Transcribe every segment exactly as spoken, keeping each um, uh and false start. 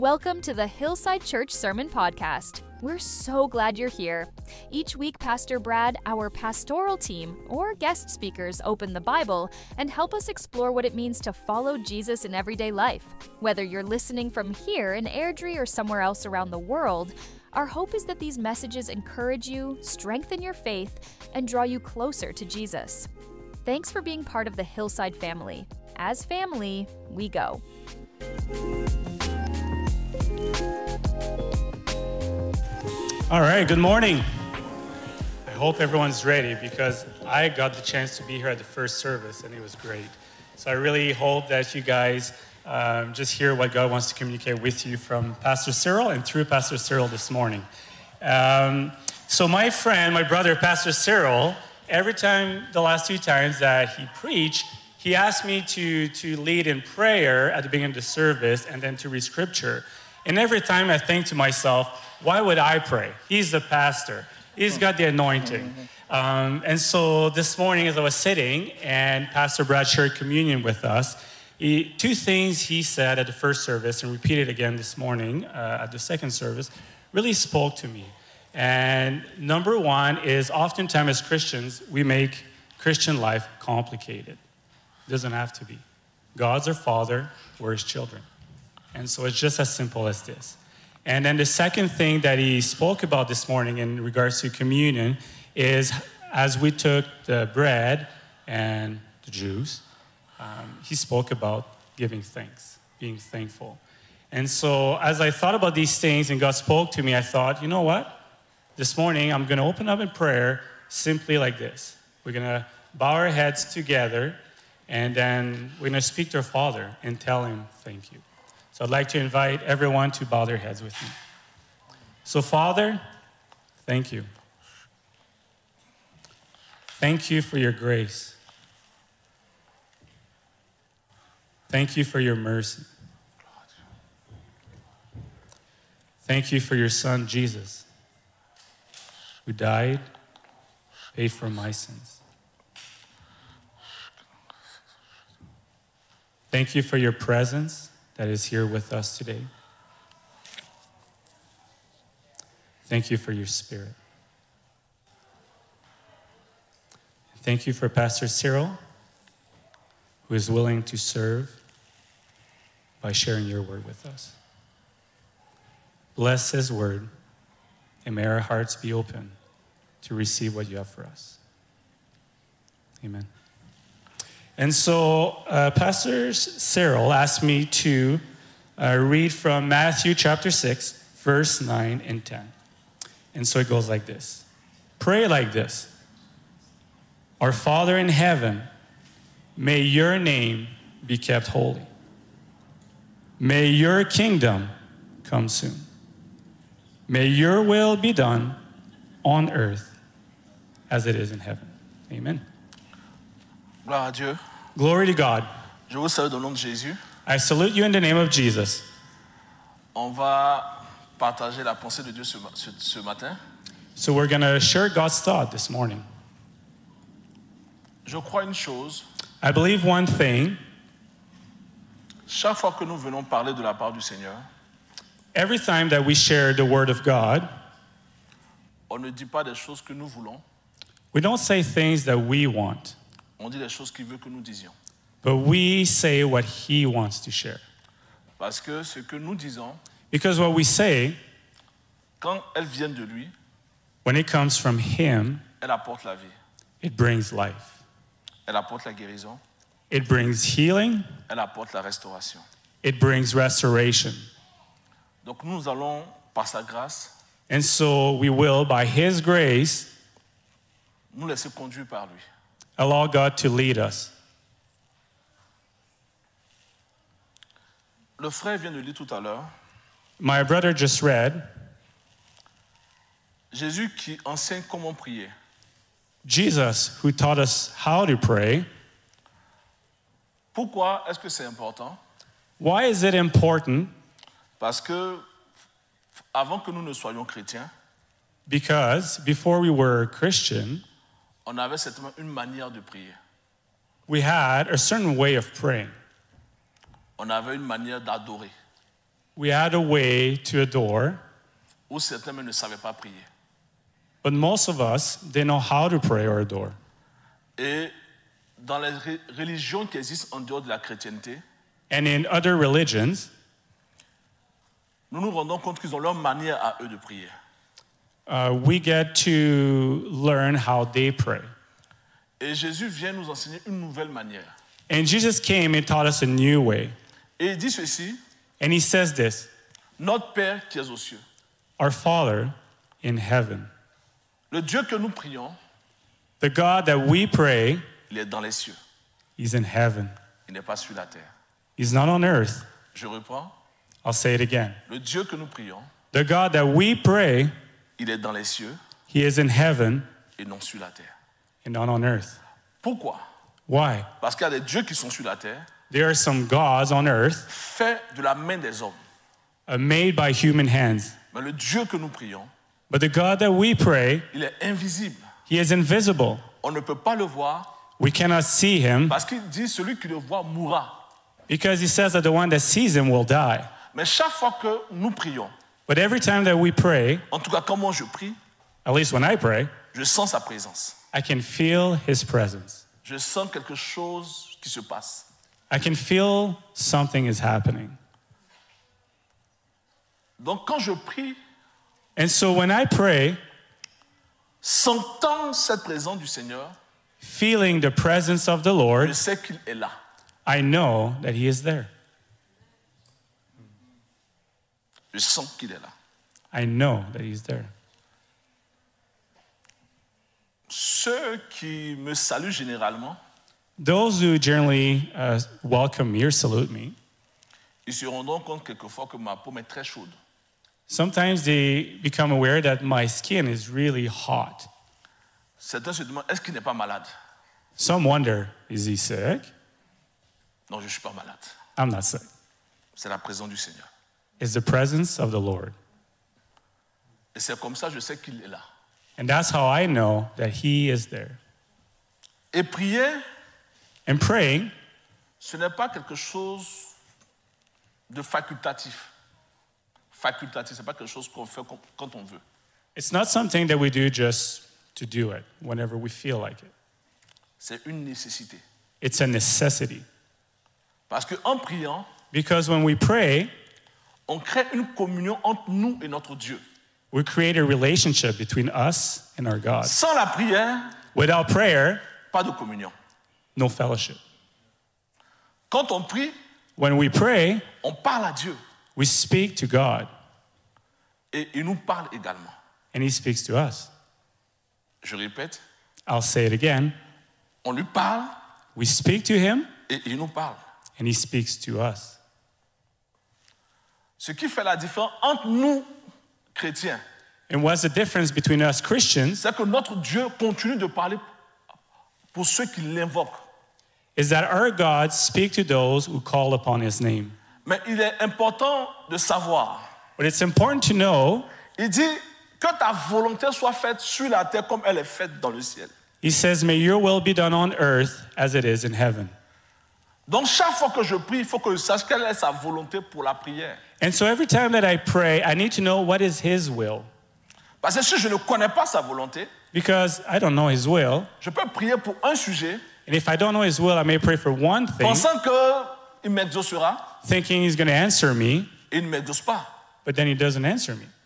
Welcome to the Hillside Church Sermon Podcast. We're so glad you're here. Each week, Pastor Brad, our pastoral team, or guest speakers open the Bible and help us explore what it means to follow Jesus in everyday life. Whether you're listening from here in Airdrie or somewhere else around the world, our hope is that these messages encourage you, strengthen your faith, and draw you closer to Jesus. Thanks for being part of the Hillside family. As family, we go. All right, good morning. I hope everyone's ready because I got the chance to be here at the first service and it was great. So I really hope that you guys um, just hear what God wants to communicate with you from Pastor Cyril and through Pastor Cyril this morning. Um, so my friend, my brother, Pastor Cyril, every time, the last two times that he preached, he asked me to, to lead in prayer at the beginning of the service and then to read scripture. And every time I think to myself, why would I pray? He's the pastor. He's got the anointing. Um, and so this morning as I was sitting and Pastor Brad shared communion with us, he, two things he said at the first service and repeated again this morning uh, at the second service really spoke to me. And number one is oftentimes as Christians, we make Christian life complicated. It doesn't have to be. God's our Father, we're His children. And so it's just as simple as this. And then the second thing that he spoke about this morning in regards to communion is as we took the bread and the juice, um, he spoke about giving thanks, being thankful. And so as I thought about these things and God spoke to me, I thought, you know what? This morning I'm going to open up in prayer simply like this. We're going to bow our heads together and then we're going to speak to our Father and tell Him thank you. So I'd like to invite everyone to bow their heads with me. So Father, thank you. Thank you for your grace. Thank you for your mercy. Thank you for your Son, Jesus, who died, paid for my sins. Thank you for your presence that is here with us today. Thank you for your Spirit. Thank you for Pastor Cyril, who is willing to serve by sharing your word with us. Bless his word, and may our hearts be open to receive what you have for us. Amen. And so uh, Pastor Cyril asked me to uh, read from Matthew chapter six, verse nine and ten. And so it goes like this. Pray like this. Our Father in heaven, may your name be kept holy. May your kingdom come soon. May your will be done on earth as it is in heaven. Amen. Gloire à Dieu. Glory to God. Je vous salue au nom de Jésus. I salute you in the name of Jesus. On va partager la pensée de Dieu ce, ce, ce matin. So we're going to share God's thought this morning. Je crois une chose. I believe one thing. Chaque fois que nous venons parler de la part du Seigneur, every time that we share the word of God, on ne dit pas des choses que nous voulons. We don't say things that we want. On dit les choses qu'il veut que nous disions. But we say what He wants to share. Parce que ce que nous disons, because what we say, quand elles viennent de lui, when it comes from Him, elle apporte la vie. It brings life. Elle apporte la guérison. It brings healing. Elle apporte la restauration. It brings restoration. Donc nous allons, par sa grâce, and so we will, by His grace, nous laisser conduire par lui. Allow God to lead us. Le frère vient de lire tout à l'heure. My brother just read. Jésus qui enseigne comment prier. Jesus who taught us how to pray. Pourquoi est-ce que c'est important? Why is it important? Parce que avant que nous ne soyons chrétiens, because before we were Christian, on avait certainement une manière de prier. We had a certain way of praying. On avait une manière d'adorer. we had a way to adore, où certains même ne savaient pas prier. but most of us didn't know how to pray or adore. Et dans les ré- religions qui existent en dehors de la chrétienté, And in other religions, nous nous rendons compte qu'ils ont leur manière à eux de prier. uh, we get to learn how they pray. Et Jésus vient nous enseigner une nouvelle manière. And Jesus came and taught us a new way. Et il dit ceci, And he says this, notre Père qui est aux cieux. our Father in heaven. Le Dieu que nous prions, The God that we pray, il est dans les cieux. he's in heaven. Il n'est pas sur la terre. He's not on earth. Je reprends. I'll say it again. Le Dieu que nous prions, The God that we pray, il est dans les cieux he is in heaven et non sur la terre. and not on earth. Pourquoi? Why? Parce qu'il y a des dieux qui sont sur la terre, There are some gods on earth faits de la main des hommes. uh, made by human hands. Mais le Dieu que nous prions, But the God that we pray, il est invisible. he is invisible. On ne peut pas le voir We cannot see him parce qu'il dit celui qui le voit mourra. because he says that the one that sees him will die. Mais chaque fois que nous prions, But every time that we pray, en tout cas quand moi je prie, at least when I pray, je sens sa présence. I can feel his presence. Je sens quelque chose qui se passe. I can feel something is happening. Donc quand je prie, And so when I pray, sentant cette présence du Seigneur, feeling the presence of the je Lord, sais qu'il est là. I know that he is there. Je sens qu'il est là. I know that he's there. Ceux qui me saluent généralement, Those who generally uh, welcome me or salute me, ils se rendront compte quelquefois que ma paume est très chaude. sometimes they become aware that my skin is really hot. Certains se demandent, est-ce qu'il n'est pas malade? Some wonder, is he sick? Non, je ne suis pas malade. I'm not sick. C'est la présence du Seigneur. It's the presence of the Lord. Et c'est comme ça que je sais qu'il est là. And that's how I know that he is there. Et prier, And praying, ce n'est pas quelque chose de facultatif. Facultatif, ce n'est pas quelque chose qu'on fait quand on veut. it's not something that we do just to do it whenever we feel like it. C'est une nécessité. It's a necessity. Parce qu'en priant, Because when we pray, on crée une communion entre nous et notre Dieu. we create a relationship between us and our God. Sans la prière, Without prayer, pas de communion. no fellowship. Quand on prie, When we pray, on parle à Dieu. we speak to God, Et il nous parle également. and he speaks to us. Je répète, I'll say it again. on lui parle We speak to him, et il nous parle. and he speaks to us. Ce qui fait la différence entre nous, chrétiens, And what's the difference between us Christians c'est que notre Dieu continue de parler pour ceux qui l'invoquent. is that our God speaks to those who call upon his name. Mais il est important de savoir. But it's important to know, Il dit que ta volonté soit faite sur la terre comme elle est faite dans le ciel. he says, may your will be done on earth as it is in heaven. Donc chaque fois que je prie, il faut que je sache quelle est sa volonté pour la prière. And so every time that I pray, I need to know what is his will. Parce que si je ne connais pas sa volonté, Because I don't know his will. je peux prier pour un sujet, And if I don't know his will, I may pray for one thing, pensant qu'il m'exaucera, thinking he's going to answer me, et il ne m'exauce pas. but then he doesn't answer me.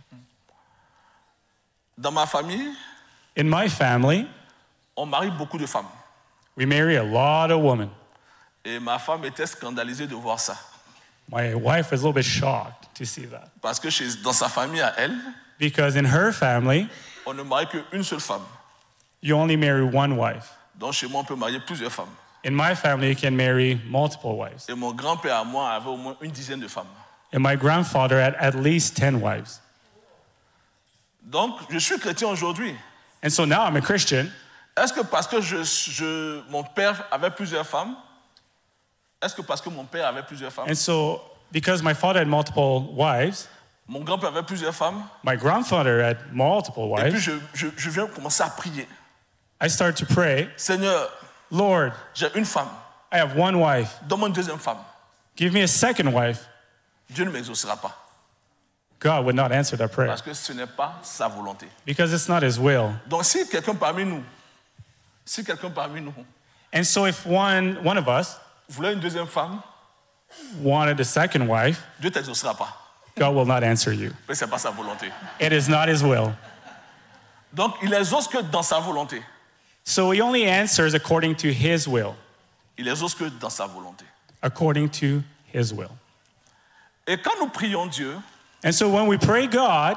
Dans ma famille, In my family, on marie beaucoup de femmes. we marry a lot of women. Et ma femme était scandalisée de voir ça. My wife was a little bit shocked to see that. Parce que chez, dans sa famille à elle, Because in her family, on ne marie qu'une seule femme. you only marry one wife. Donc chez moi, on peut marier plusieurs femmes. In my family, you can marry multiple wives. Et mon grand-père à moi avait au moins une dizaine de femmes. And my grandfather had at least ten wives. Donc, je suis chrétien aujourd'hui. And so now I'm a Christian. Est-ce que parce que je, je, mon père avait plusieurs femmes? Est-ce que parce que mon père avait plusieurs femmes? And so because my father had multiple wives, Mon grand-père avait plusieurs femmes. my grandfather had multiple Et puis, wives, je, je, je viens commencer à prier. I start to pray, Seigneur, Lord, j'ai une femme. I have one wife. Donne-moi une deuxième femme. Give me a second wife. Dieu ne m'exaucera pas. God would not answer that prayer Parce que ce n'est pas sa volonté. because it's not his will. Donc si quelqu'un parmi nous, si quelqu'un parmi nous And so if one, one of us voulait une deuxième femme, wanted a second wife, Dieu ne t'exaucera pas. God will not answer you. Mais ce n'est pas sa volonté. It is not his will. Donc il exauce que dans sa volonté. So he only answers according to his will, Il exauce que dans sa volonté. according to his will. Et quand nous prions Dieu, And so when we pray God,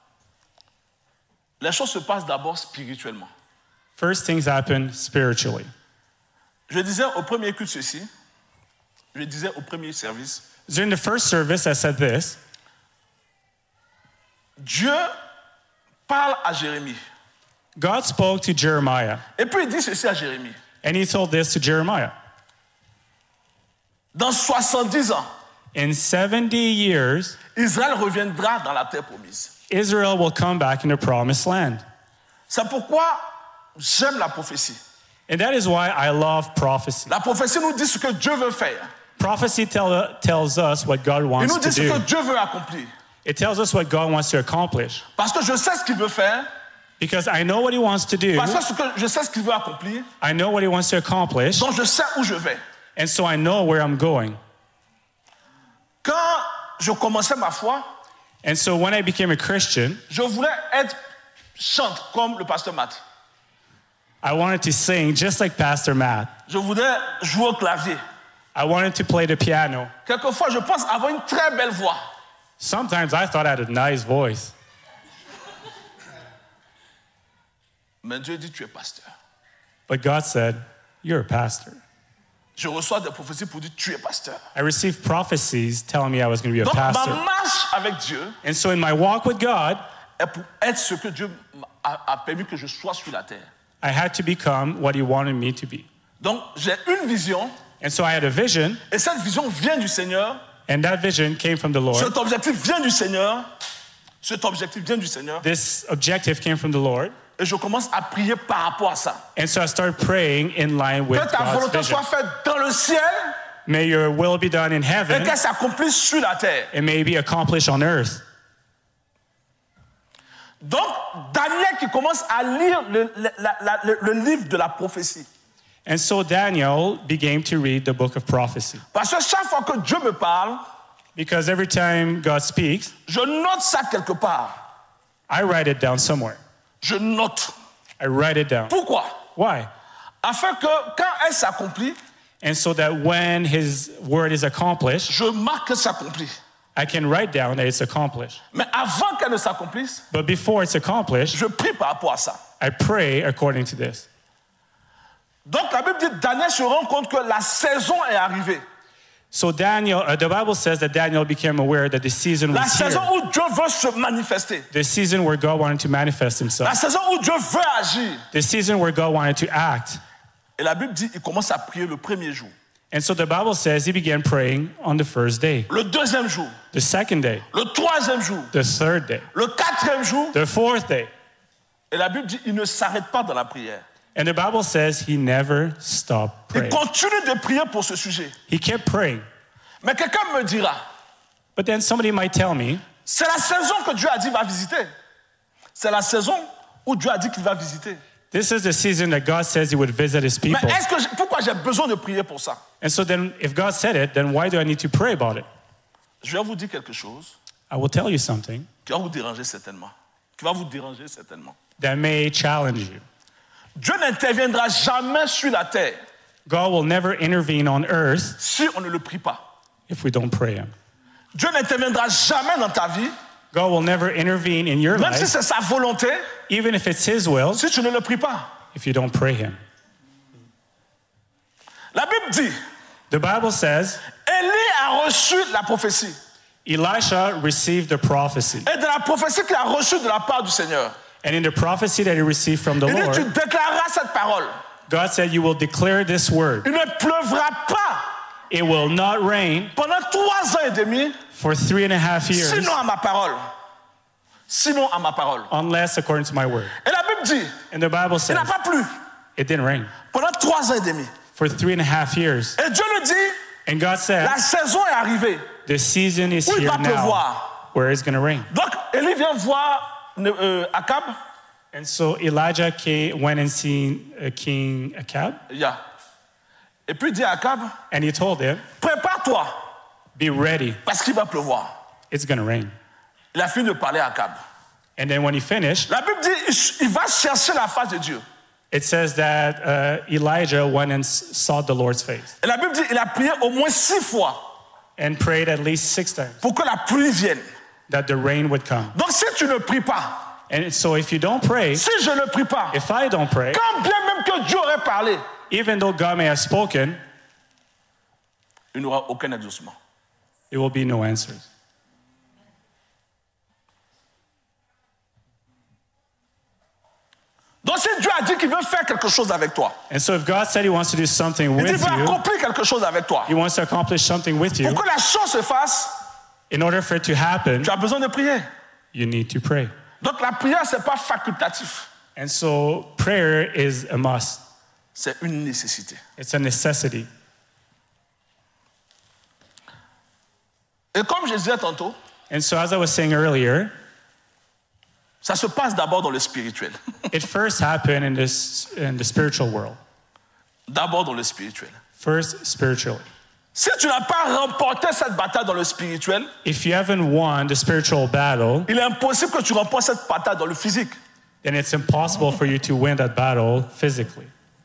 les choses se passent d'abord spirituellement. first things happen spiritually. Je disais au premier culte ceci, je disais au premier service, During the first service, I said this. Dieu parle à Jérémie. God spoke to Jeremiah, Et puis il dit ceci à Jérémie. and he told this to Jeremiah. Dans soixante-dix ans, In seventy years, Israël reviendra dans la terre promise. Israel will come back in the promised land. C'est pourquoi j'aime la prophétie. And that is why I love prophecy. La prophétie nous dit ce que Dieu veut faire. Prophecy tell, tells us what God Il wants nous to dit ce que do. Dieu veut accomplir. It tells us what God wants to accomplish. Parce que je sais ce qu'il veut faire, Because I know what he wants to do. parce que ce que je sais ce qu'il veut accomplir, I know what he wants to accomplish. donc je sais où je vais. And so I know where I'm going. Quand je commençais ma foi, And so when I became a Christian, je voulais être chante comme le pasteur Matt. I wanted to sing just like Pastor Matt. Je voulais jouer au clavier. I wanted to play the piano. Quelquefois, je pense avoir une très belle voix. Sometimes I thought I had a nice voice. Mais Dieu dit, tu es pasteur. But God said, you're a pastor. Je reçois des prophéties pour dire, tu es pasteur. I received prophecies telling me I was going to be a Donc, ma pastor. marche avec Dieu And so in my walk with God, est pour être ce que Dieu a, a permis que je sois sur la terre. I had to become what he wanted me to be. Donc, j'ai une vision, And so I had a vision, et cette vision vient du Seigneur. and that vision came from the Lord. Cet objectif vient du Seigneur. Cet objectif vient du Seigneur. This objective came from the Lord. Et je commence à prier par rapport à ça. And so I started praying in line with Que ta God's volonté vision. soit faite dans le ciel May your will be done in et heaven, qu'elle s'accomplisse sur la terre. and may it be accomplished on earth. Donc, Daniel qui commence à lire le, le- la- la- le- le livre de la prophétie. And so Daniel began to read the book of prophecy. Parce que chaque fois que Dieu me parle, Because every time God speaks, je note ça quelque part. I write it down somewhere. Je note. I write it down. Pourquoi? Why? Afin que quand elle s'accomplit, And so that when his word is accomplished, je marque que ça s'accomplit. I can write down that it's accomplished. Mais avant qu'elle ne s'accomplisse, But before it's accomplished, je prie par rapport à ça. I pray according to this. Donc la Bible dit Daniel se rend compte que la saison est arrivée. So Daniel, uh, the Bible says that Daniel became aware that the season La was saison here. où Dieu veut se manifester. The season where God wanted to manifest La himself. saison où Dieu veut agir. The season where God wanted to act. Et la Bible dit il commence à prier le premier jour. And so the Bible says he began praying on the first day, Le deuxième jour. the second day, Le troisième jour. the third day, Le quatrième jour. the fourth day. Et la Bible dit il ne s'arrête pas dans la prière. And the Bible says he never stopped Il praying. continue de prier pour ce sujet. He kept praying. Mais quelqu'un me dira, But then somebody might tell me, c'est la saison que Dieu a dit va visiter. C'est la saison où Dieu a dit qu'il va visiter. this is the season that God says he would visit his Mais people. est-ce que j'ai- pourquoi j'ai besoin de prier pour ça? And so then if God said it, then why do I need to pray about it? Je vais vous dire quelque chose I will tell you something qui va vous déranger certainement. Qui va vous déranger certainement. that may challenge you. Dieu n'interviendra jamais sur la terre God will never intervene on earth si on ne le prie pas. if we don't pray him. Dieu n'interviendra jamais dans ta vie, God will never intervene in your même si life, c'est sa volonté, even if it's his will, si tu ne le pries pas. if you don't pray him. La Bible dit, The Bible says Élie a reçu la prophétie. Elisha received the prophecy. Et de la prophétie qu'il a reçue de la part du Seigneur, And in the prophecy that he received from the il dit, tu Lord, déclareras cette parole. God said, you will declare this word. Il ne pleuvra pas It will not rain pendant trois ans et demi, for three and a half years sinon à ma parole. Sinon à ma parole. unless according to my word. Et la Bible dit, And the Bible il says n'a pas plu it didn't rain pendant trois ans et demi. for three and a half years. Et Dieu lui dit, And God said, la saison est arrivée the season is où il here va now pleuvoir. where it's going to rain. Donc, Élie vient voir euh, Akab. And so Elijah came, went and seen uh, King Ahab, Yeah. Et puis il dit à Akab, and he told him, prépare-toi, be ready, parce qu'il va pleuvoir. it's going to rain. Il a fini de parler à Akab. And then when he finished, La Bible dit, il va chercher la face de Dieu. it says that uh, Elijah went and s- saw the Lord's face Et la Bible dit, il a prié au moins six fois and prayed at least six times pour que la pluie vienne. that the rain would come. Donc si tu ne pries pas, And so if you don't pray, si je ne prie pas, if I don't pray, quand bien même que Dieu aurait parlé, even though God may have spoken, il n'y aura aucun exaucement. there will be no answers. Donc si Dieu a dit qu'il veut faire quelque chose avec toi, And so if God said he wants to do something il dit with qu'il veut you, accomplir quelque chose avec toi, he wants to accomplish something with you, pour que la chose se fasse, in order for it to happen, tu as besoin de prier. you need to pray. Donc la prière, ce n'est pas facultatif, And so prayer is a must. c'est une nécessité. It's a necessity. Et comme je disais tantôt, And so as I was saying earlier, ça se passe d'abord dans le spirituel. it first happened in this in the spiritual world. D'abord dans le spirituel. First spiritually. Si tu n'as pas remporté cette bataille dans le spirituel, If you haven't won the spiritual battle, il est impossible que tu remportes cette bataille dans le physique. then it's impossible for you to win that battle physically.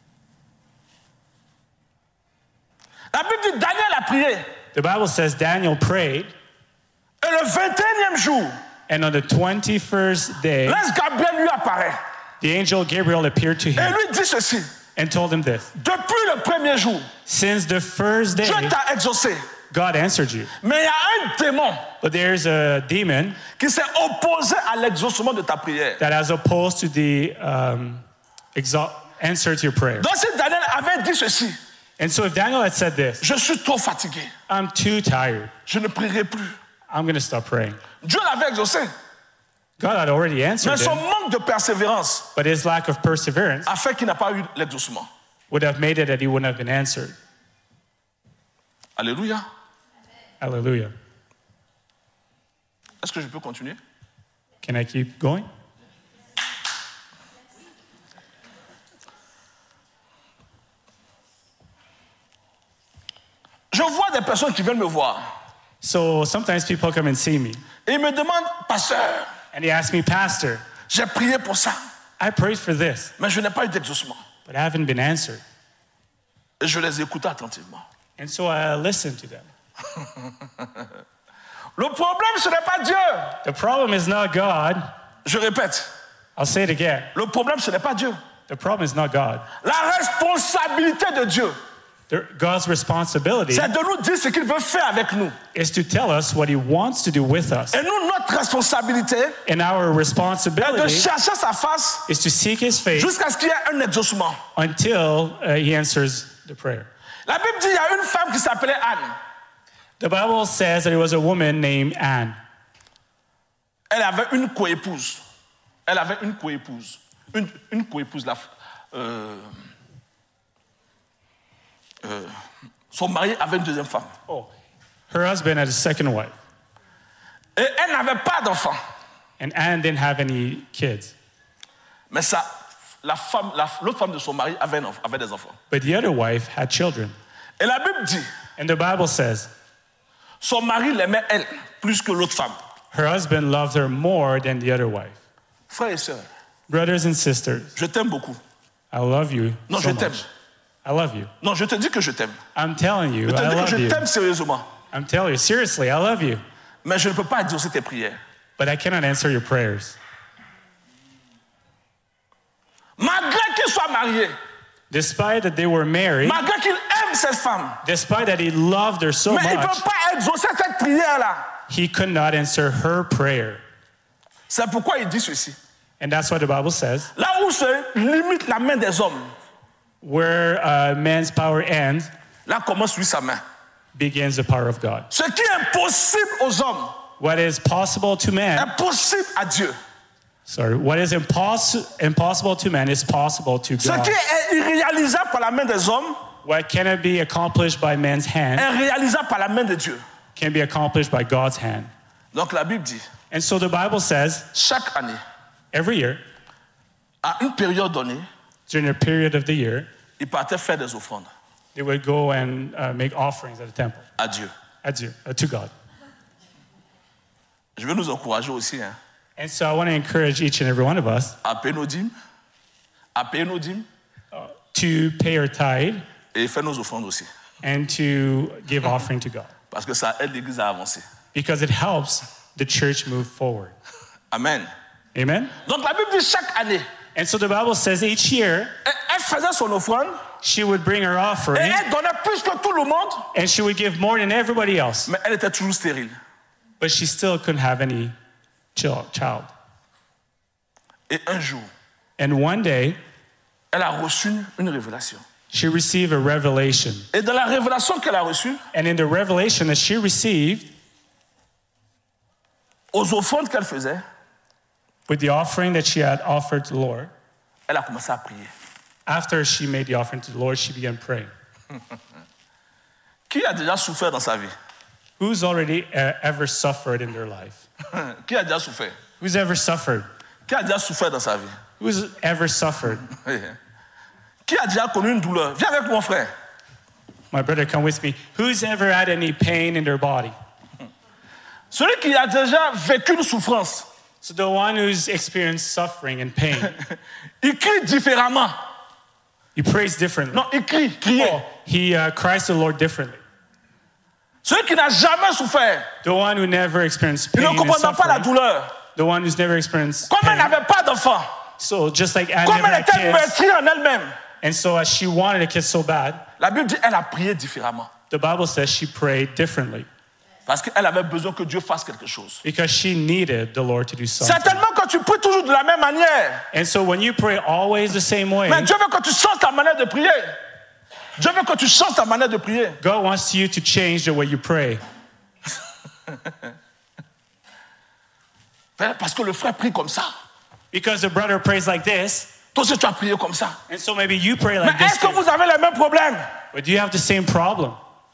La Bible dit Daniel a prié. The Bible says Daniel prayed, Et le vingt et unième jour, and on the twenty-first day, l'ange Gabriel lui apparaît the angel Gabriel appeared to et him lui dit ceci. and told him this. Depuis le premier jour, Since the first day, Dieu t'a exaucé. God answered you. Mais il y a un démon But there's a demon qui s'est opposé à l'exaucement de ta prière. that, as opposed to the um, exalt, answer to your prayer. Donc si Daniel avait dit ceci, And so if Daniel had said this, je suis trop fatigué, I'm too tired, je ne prierai plus. I'm going to stop praying. Dieu l'avait exaucé, God had already answered mais son him, manque de persévérance but his lack of perseverance a fait qu'il n'a pas eu l'exaucement. would have made it that he wouldn't have been answered. Alléluia. Hallelujah. Est-ce que je peux continuer? Can I keep going? Je vois des personnes qui viennent me voir So sometimes people come and see me et ils me demandent, pasteur, and they ask me, Pastor, j'ai prié pour ça, I prayed for this, mais je n'ai pas eu d'exaucement. but I haven't been answered. Et je les écoute attentivement. And so I listen to them. Le problème, ce n'est pas Dieu. The problem is not God. Je répète, I'll say it again. le problème, ce n'est pas Dieu. The problem is not God. La responsabilité de Dieu, The, God's responsibility c'est de nous dire ce qu'il veut faire avec nous. is to tell us what he wants to do with us. Et nous, notre responsabilité And our est de responsibility chercher sa face is to seek his face jusqu'à ce qu'il y ait un exaucement. until uh, he answers the prayer. La Bible dit qu'il y a une femme qui s'appelait Anne. The Bible says that there was a woman named Anne. Elle avait une coépouse. Elle avait une coépouse. Une, une coépouse. La, euh, euh, son mari avait une deuxième femme. Oh, her husband had a second wife, Et elle n'avait pas d'enfant. and Anne didn't have any kids. Mais ça, la femme, la- l'autre femme de son mari avait, un enf- avait des enfants. But the other wife had children. Et la Bible dit, And the Bible says son mari l'aimait elle plus que l'autre femme. her husband loved her more than the other wife. Frères et sœurs, Brothers and sisters, je t'aime beaucoup. I love you Non, so je t'aime. much. I love you. Non, je te dis que je t'aime. I'm telling you, Je te I dis que love je you. t'aime sérieusement. I'm telling you, seriously, I love you. Mais je ne peux pas exaucer tes prières. But I cannot answer your prayers. Malgré qu'il soit marié, Despite that they were married, malgré qu'il aime cette femme, despite that he loved her so mais il ne much, peut pas exaucer cette prière-là. he could not answer her prayer. C'est pourquoi il dit ceci. And that's what the Bible says. Là où se limite la main des hommes, Where uh, man's power ends, là commence lui sa main. begins the power of God. Ce qui est impossible aux hommes What is possible to man, est possible à Dieu. sorry, what is impos- impossible to man is possible to Ce God. qui est irréalisable par la main des hommes What cannot be accomplished by man's hand est réalisable par la main de Dieu. can be accomplished by God's hand. Donc la Bible dit, And so the Bible says, chaque année, every year, à une période donnée, during a period of the year, ils partaient faire des offrandes they would go and uh, make offerings at the temple à Dieu. at Dieu, uh, to God. Je veux nous encourager aussi hein, And so I want to encourage each and every one of us à payer nos dîmes, à payer nos dîmes to pay our tithe et faire nos offrandes aussi. and to give offering to God, Parce que ça aide l'Église à avancer. because it helps the church move forward. Amen. Amen? Donc la Bible dit chaque année, And so the Bible says each year elle elle faisait son offrande she would bring her et offering elle donnait plus que tout le monde, and she would give more than everybody else, mais elle était toujours stérile. but she still couldn't have any chil- child. Et un jour, And one day elle a reçu une révélation. she received a revelation. Et dans la révélation qu'elle a reçue, And in the revelation that she received, aux offrandes qu'elle faisait, with the offering that she had offered to the Lord, elle a commencé à prier. after she made the offering to the Lord, she began praying. Qui a déjà souffert dans sa vie? Who's already uh, ever suffered in their life? Qui a déjà souffert? Who's ever suffered? Qui a déjà souffert dans sa vie? Who's ever suffered? Qui a déjà connu une douleur? Viens avec mon frère. My brother, come with me. Who's ever had any pain in their body? Celui qui a déjà vécu une souffrance, So the one who's experienced suffering and pain, il crie différemment. he prays differently. Non, il crie, crier. Oh, he uh, cries to the Lord differently. Celui qui n'a jamais souffert, The one who never experienced il pain ne and comprend pas la suffering, douleur. the one who's never experienced Comme elle pain. n'avait pas d'enfant, So just like Anne comme never elle had était kids, meurtrie en elle-même, and so as she wanted a kid so bad, la Bible dit elle a prié différemment. the Bible says she prayed differently Parce qu'elle avait besoin que Dieu fasse quelque chose. because she needed the Lord to do something. Certainement quand tu pries toujours de la même manière, And so when you pray always the same way, mais Dieu veut que tu changes ta manière de prier. Dieu veut que tu changes ta manière de prier. God wants you to change the way you pray. Parce que le frère prie comme ça. Because the brother prays like this, Toi aussi tu as prié comme ça. and so maybe you pray Mais like this est-ce que too. vous avez les mêmes problèmes? But do you have the same problem?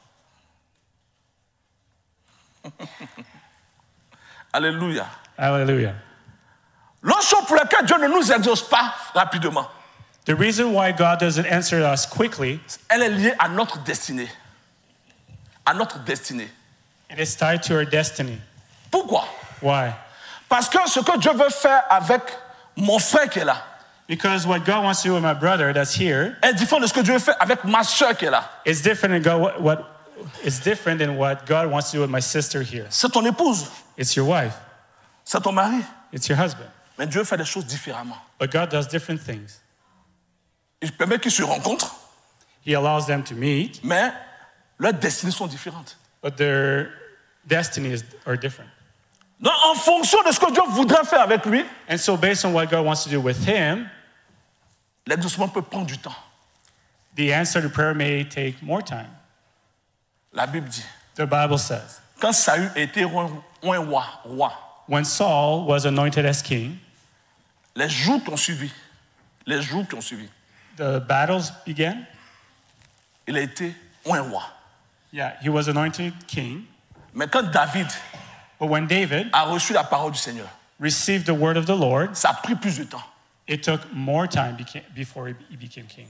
Alléluia. Hallelujah. L'autre chose pour laquelle Dieu ne nous exauce pas rapidement, The reason why God doesn't answer us quickly, elle est liée à notre destinée. À notre destinée. it is tied to our destiny. Pourquoi? Why? Parce que ce que Dieu veut faire avec mon frère qui est là Because what God wants to do with my brother that's here est différent de ce que Dieu veut faire avec ma soeur qui est là. is different than God, what, what is different than what God wants to do with my sister here. C'est ton épouse, It's your wife. c'est ton mari. It's your husband. Mais Dieu fait des choses différemment. But God does different things. Il permet qu'ils se rencontrent, He allows them to meet, mais leurs destinées sont différentes. but their destinies are different. Donc, en fonction de ce que Dieu voudrait faire avec lui, And so based on what God wants to do with him, l'exaucement peut prendre du temps. the answer to prayer may take more time. La Bible dit, The Bible says, quand Saül a été roi, roi, roi, roi, when Saul was anointed as king, les jours qui ont suivi, les jours qui ont suivi, the battles began. il a été roi, roi. Yeah, he was anointed king. Mais quand David But when David a reçu la parole du Seigneur, received the word of the Lord, ça a pris plus de temps. it took more time beca- before he he became king.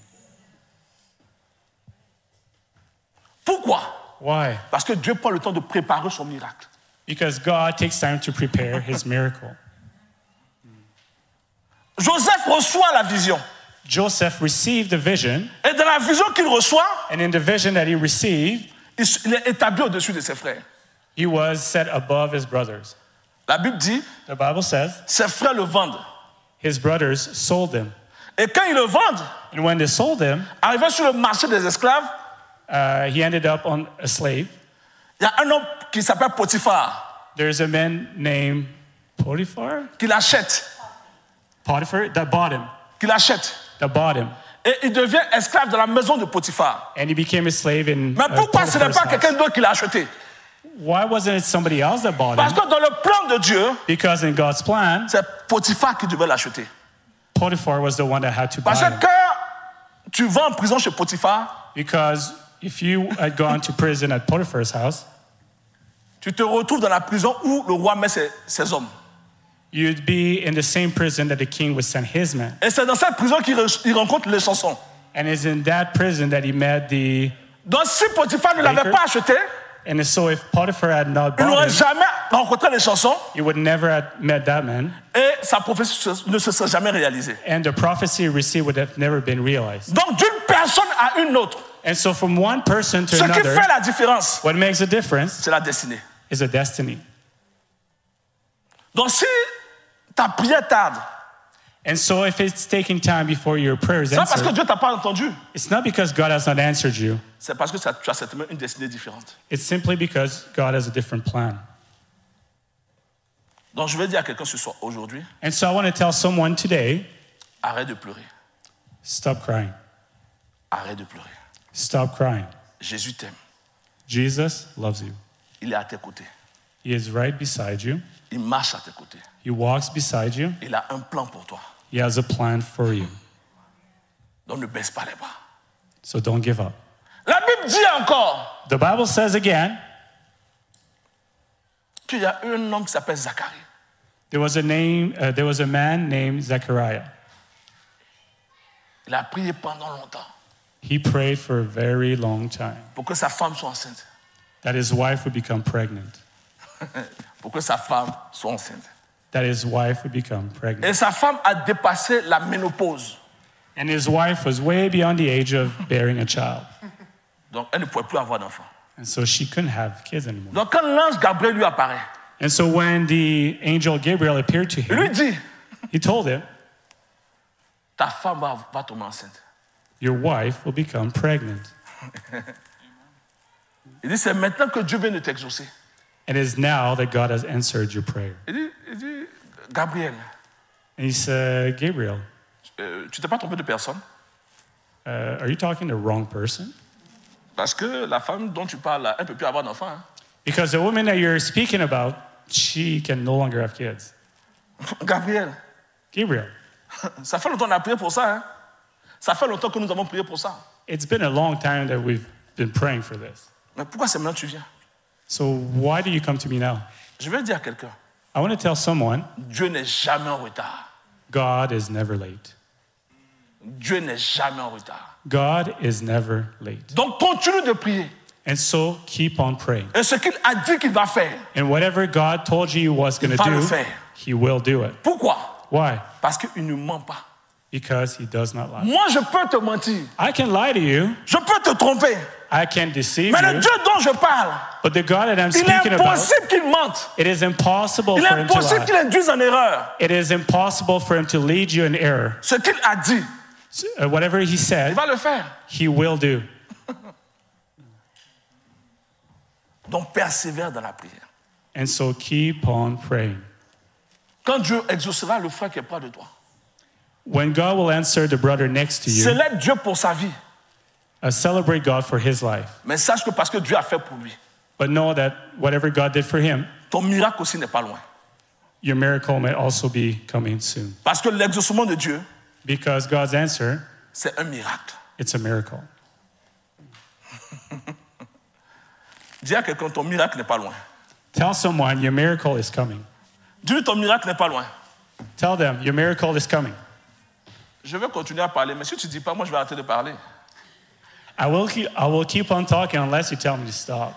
Pourquoi? Why? Parce que Dieu prend le temps de préparer son miracle. Because God takes time to prepare his miracle. Joseph reçoit la vision. Joseph received the vision, Et dans la vision qu'il reçoit, and in the vision that he received, il il est établi au-dessus de ses frères. he was set above his brothers. La Bible dit, The Bible says ses frères le vendent. his brothers sold him. Et quand ils le vendent, And when they sold him, arrivé sur le marché des esclaves, uh, he ended up on a slave. il y a un homme qui s'appelle Potiphar There's a man named Potiphar, qui l'achète, Potiphar that bought him, qui l'achète. that bought him. Et il devient esclave dans la maison de Potiphar. And he became a slave in Mais uh, pourquoi ce n'est Potiphar's pas house. quelqu'un d'autre qui l'a acheté? Why wasn't it somebody else that bought Parce him? que dans le plan de Dieu, Because in God's plan, c'est Potiphar qui devait l'acheter. Potiphar was the one that had to buy Parce que him. quand tu vas en prison chez Potiphar, Because if you had gone to prison at Potiphar's house, tu te retrouves dans la prison où le roi met ses, ses hommes. you'd be in the same prison that the king would send his men. Et c'est dans cette prison qu'il re- il rencontre les chansons. And it's in that prison that he met the... Donc si Potiphar ne l'avait Baker. pas acheté, And so if Potiphar had not il n'aurait bought him, jamais rencontré les chansons he would never have met that man. et sa prophétie se- ne se serait jamais réalisée. And the prophecy he received would have never been realized. Donc d'une personne à une autre, And so from one person to ce qui another, fait la différence, what makes a difference c'est la destinée. is a destiny. Donc si ta prière tarde, And so if it's taking time before your prayer is c'est pas parce que answered, Dieu t'a pas entendu, it's not because God has not answered you. c'est parce que ça- tu as certainement une destinée différente. It's simply because God has a different plan. Donc je vais dire à quelqu'un ce soir, aujourd'hui, And so I want to tell someone today, arrête de pleurer. stop crying. Arrête de pleurer. Stop crying. Jésus t'aime. Jesus loves you. Il est à tes côtés. He is right beside you. Il marche à tes côtés. He walks beside you. Il a un plan pour toi. He has a plan for you. Donc ne baisse pas les bras. So don't give up. La Bible dit encore The Bible says again, qu'il y a un homme qui s'appelle Zacharie. there was a name, uh, there was a man named Zechariah. Il a prié pendant longtemps He prayed for a very long time pour que sa femme soit enceinte. that his wife would become pregnant. Pour que sa femme soit enceinte. That his wife would become pregnant. Et sa femme a dépassé la ménopause. And his wife was way beyond the age of bearing a child. Donc elle ne pouvait plus avoir d'enfant. And so she couldn't have kids anymore. Donc quand l'ange Gabriel lui apparaît, And so when the angel Gabriel appeared to il lui him, dit, he told him, ta femme va, va tomber enceinte. your wife will become pregnant. Il dit, c'est maintenant que Dieu vient de t'exaucer. It is now that God has answered your prayer. Il dit, il dit Gabriel, And he said, Gabriel, euh, tu t'es pas trompé de personne? uh, are you talking to the wrong person? Parce que la femme dont tu parles, là, elle ne peut plus avoir d'enfant. Hein? Because the woman that you're speaking about, she can no longer have kids. Gabriel, Gabriel, ça fait longtemps qu'on a prié pour ça. Hein? Ça fait longtemps que nous avons prié pour ça. it's been a long time that we've been praying for this. Mais pourquoi c'est maintenant que tu viens? So why do you come to me now? Je vais dire à quelqu'un, I want to tell someone, Dieu n'est jamais en retard. God is never late. Dieu n'est jamais en retard. God is never late. Donc continue de prier. And so keep on praying. Et ce qu'il a dit qu'il va faire, And whatever God told you he was going to va le do, faire. he will do it. Pourquoi? Why? Parce qu'il ne ment pas. Because he does not lie. Moi, je peux te mentir. I can lie to you. Je peux te tromper. I can deceive Mais le you. Dieu dont je parle, But the God that I'm il est speaking about, impossible qu'il mente. it is impossible Il for est him to impossible qu'il lie. induise en erreur. It is impossible for him to lead you in error. Ce qu'il a dit, So, uh, whatever he il said, va le faire. he will do. Donc persévère dans la prière. And so keep on praying. Quand Dieu exaucera le frère qui est près de toi, When God will answer the brother next to you, célèbre Dieu pour sa vie. uh, celebrate God for his life. Mais sache que parce que Dieu a fait pour lui, But know that whatever God did for him, ton miracle aussi n'est pas loin. your miracle may also be coming soon. Parce que l'exaucement de Dieu, Because God's answer, c'est un miracle. it's a miracle. Dis à quelqu'un, ton miracle n'est pas loin. Tell someone your miracle is coming. Dis-lui, ton miracle n'est pas loin. Tell them your miracle is coming. Je vais continuer à parler, mais si tu ne dis pas, moi je vais arrêter de parler. I will keep, I will keep on talking unless you tell me to stop.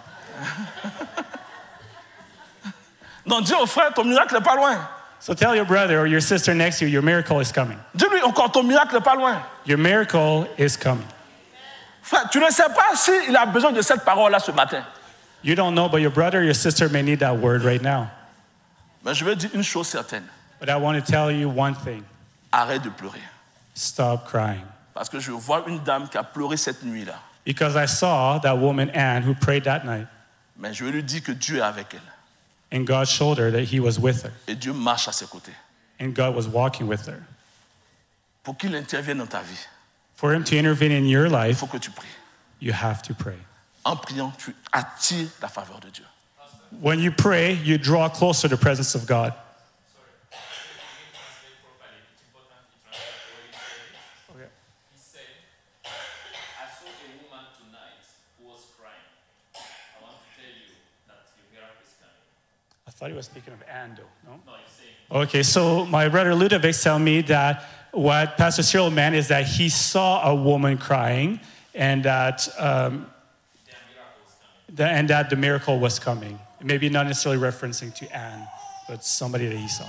Donc dis au frère, ton miracle n'est pas loin. So tell your brother or your sister next to you, your miracle is coming. Dis-lui encore, ton miracle n'est pas loin. Your miracle is coming. Frère, tu ne sais pas s'il a besoin de cette parole-là ce matin. You don't know, but your brother or your sister may need that word right now. Mais je vais dire une chose certaine. But I want to tell you one thing. Arrête de pleurer. Stop crying. Parce que je vois une dame qui a pleuré cette nuit-là. Because I saw that woman, Anne, who prayed that night. Mais je lui dis que Dieu est avec elle. And God showed her that he was with her. Et Dieu marche à ses côtés. And God was walking with her. Pour qu'il intervienne dans ta vie, For him to intervene in your il life, faut que tu pries. you have to pray. En priant, tu attires la faveur de Dieu. When you pray, you draw closer to the presence of God. a woman tonight who was crying. I want to tell you that your miracle is coming. I thought he was speaking of Anne, though, no? No, he's saying, Okay, so my brother Ludovic tell me that what Pastor Cyril meant is that he saw a woman crying and that, um, there are miracles coming. the, and that the miracle was coming. Maybe not necessarily referencing to Anne, but somebody that he saw.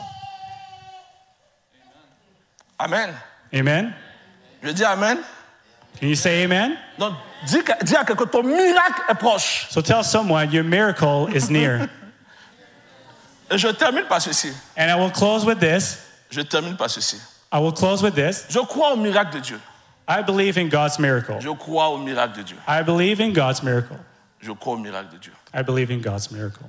Amen. Amen? Je dis Amen. Can you say amen? Donc, dis, dis à quelqu'un, ton miracle est proche. So tell someone your miracle is near. Et je termine par ceci. And I will close with this. Je termine par ceci. I will close with this. Je crois au miracle de Dieu. I believe in God's miracle. Je crois au miracle de Dieu. I believe in God's miracle. Je crois au miracle de Dieu. I believe in God's miracle.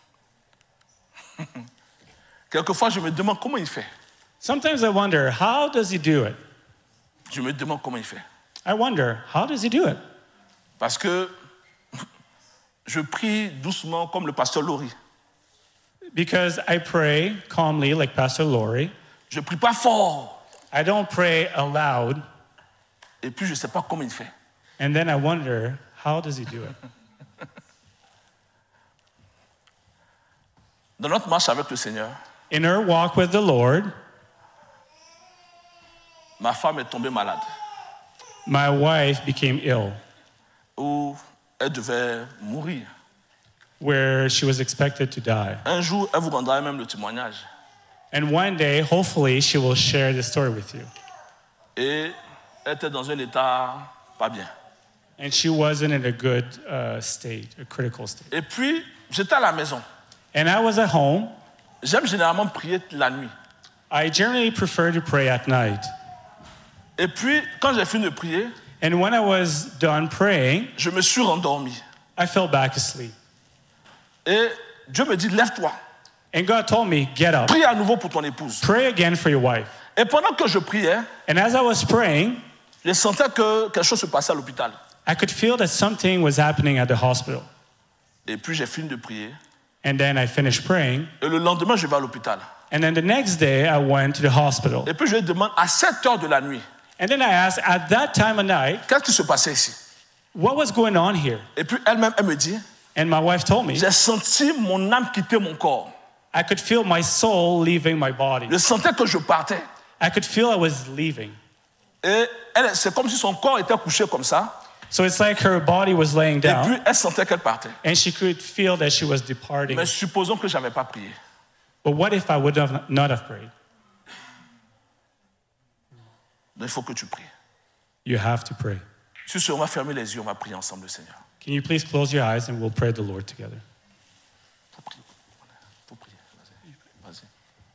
Quelquefois, je me demande comment il fait. Sometimes I wonder, how does he do it? Je me demande comment il fait. I wonder, how does he do it? Parce que je prie doucement comme le pasteur Laurie. Because I pray calmly like Pastor Laurie. Je prie pas fort. I don't pray aloud. Et puis, je ne sais pas comment il fait. And then I wonder, how does he do it? Dans notre marche avec le Seigneur, In her walk with the Lord, ma femme est tombée malade. my wife became ill, Où elle devait mourir. where she was expected to die. Un jour, elle vous rendra même le témoignage. And one day, hopefully, she will share the story with you. Et elle était dans un état pas bien. And she wasn't in a good uh, state, a critical state. Et puis, j'étais à la maison. And I was at home. J'aime généralement prier la nuit. I generally prefer to pray at night. Et puis, quand j'ai fini de prier, And when I was done praying, je me suis rendormi. I fell back asleep. Et Dieu me dit, lève-toi. And God told me, get up. Prie à nouveau pour ton épouse. Pray again for your wife. Et pendant que je priais, And as I was praying, je sentais que quelque chose se passait à l'hôpital. I could feel that something was happening at the hospital. Et puis, j'ai fini de prier. And then I finished praying. Et le lendemain, je vais à l'hôpital. And then the next day, I went to the hospital. Et puis, je lui demande à sept heures de la nuit, And then I asked, at that time of night, qu'est-ce qui se passait ici? what was going on here? Et puis, elle-même, elle me dit, And my wife told me, j'ai senti mon âme quitter mon corps. I could feel my soul leaving my body. Je sentais que je partais. I could feel I was leaving. Et elle, c'est comme si son corps était couché comme ça. So it's like her body was laying Et puis, down, elle sentait qu'elle partait. and she could feel that she was departing. Mais supposons que je n'avais pas prié. But what if I would have not have prayed? Donc, il faut que tu pries. You have to pray. Si on va fermer les yeux, on va prier ensemble le Seigneur. Can you please close your eyes and we'll pray the Lord together? Faut prier. Faut prier. Vas-y. Vas-y.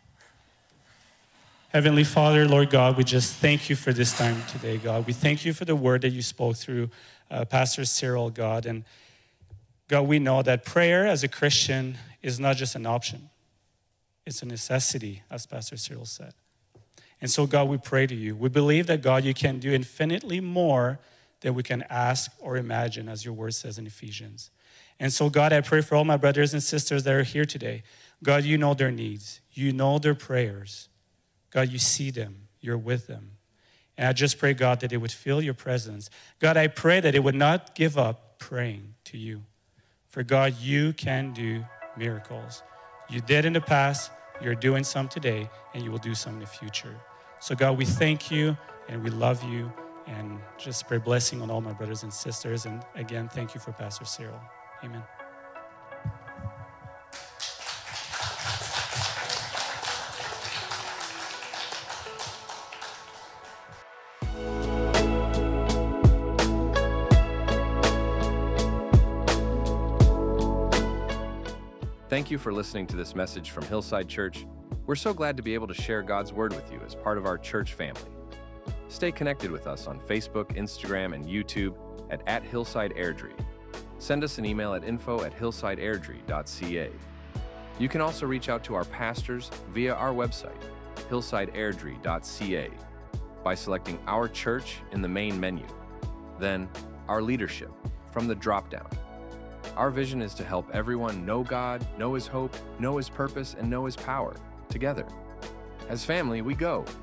Heavenly Father, Lord God, we just thank you for this time today, God. We thank you for the word that you spoke through uh, Pastor Cyril, God. And God, we know that prayer as a Christian is not just an option. It's a necessity, as Pastor Cyril said. And so, God, we pray to you. We believe that, God, you can do infinitely more than we can ask or imagine, as your word says in Ephesians. And so, God, I pray for all my brothers and sisters that are here today. God, you know their needs. You know their prayers. God, you see them. You're with them. And I just pray, God, that they would feel your presence. God, I pray that they would not give up praying to you. For, God, you can do miracles. You did in the past, you're doing some today, and you will do some in the future. So, God, we thank you, and we love you, and just pray blessing on all my brothers and sisters. And again, thank you for Pastor Cyril. Amen. Thank you for listening to this message from Hillside Church. We're so glad to be able to share God's Word with you as part of our church family. Stay connected with us on Facebook, Instagram, and YouTube at, at Hillside Airdrie. Send us an email at info at hillsideairdrie dot c a. You can also reach out to our pastors via our website, hillsideairdrie dot c a, by selecting Our Church in the main menu. Then, Our Leadership from the drop-down. Our vision is to help everyone know God, know His hope, know His purpose, and know His power together. As family, we go